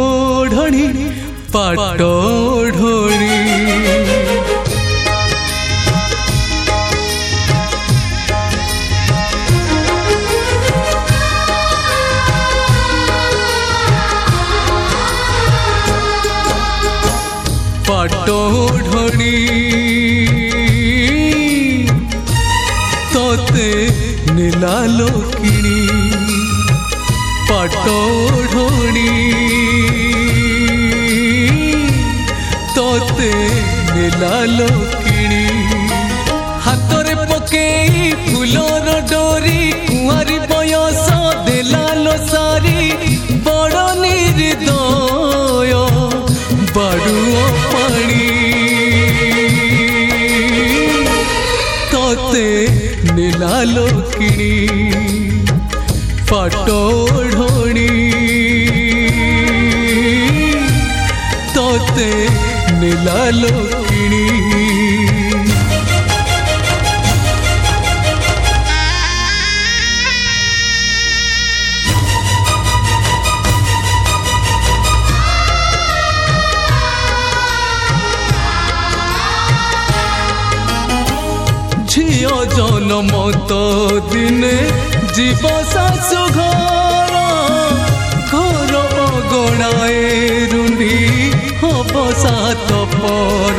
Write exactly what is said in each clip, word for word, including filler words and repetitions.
ढणी पाट ढोणी पाटो ढोणी तोते नीला लोकिणी पाटो ढोणी तोते नीला लोकिणी हाथ रे पकेई फूलर डोरी कुआरी बयस देलालो सारी बड़ निर्दय बाड़ुओ पानी तोते नीला लोकिणी पाटो ढोणी तोते नीला लोकिणी झियो जन्म तो दिने जीव शाशु घर घर अगणाए रुंधी हम सात पर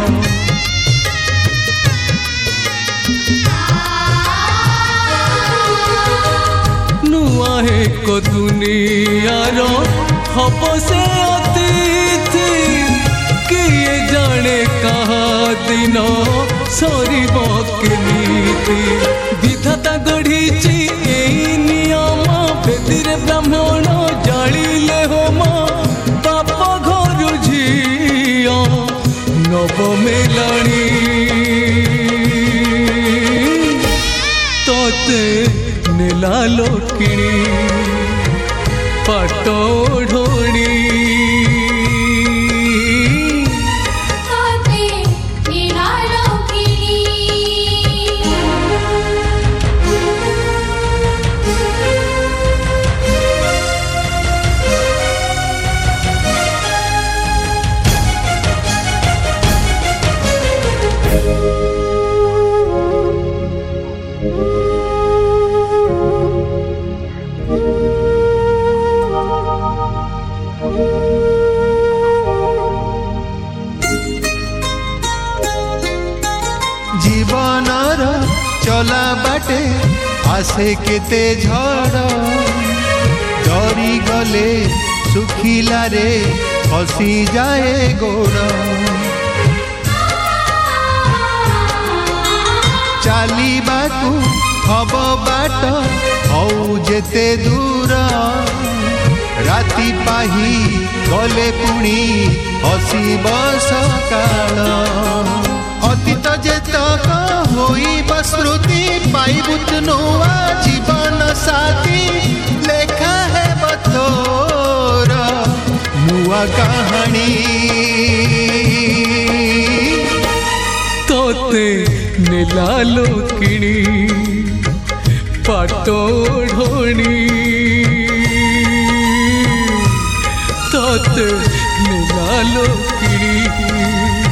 नुआ एक दुनियार हम से अतिथि किए जाने कहा दिन सरीब केमिति विधाता गढ़ी नियम बेदीरे ब्राह्मण जालिले होम बाप घर झियो नव मेलाणी तोते नीला लोकिणी पाट ढोणी जीवनर चला बाटे आसे केते झड़ डरी गले सुखिला रे फसी जाए गोड़ चालिबाकू हब बाट हौ जेते दूर राति पाही गले पुणी हसीब सकाळ अतीत जेतक होइब स्मृति पाइबुत नुआ जीवन साथी लेखा है बतोर नुआ कहानी तोते नीला लोकिणी पाट ढोणी तोते नीला लोकिणी।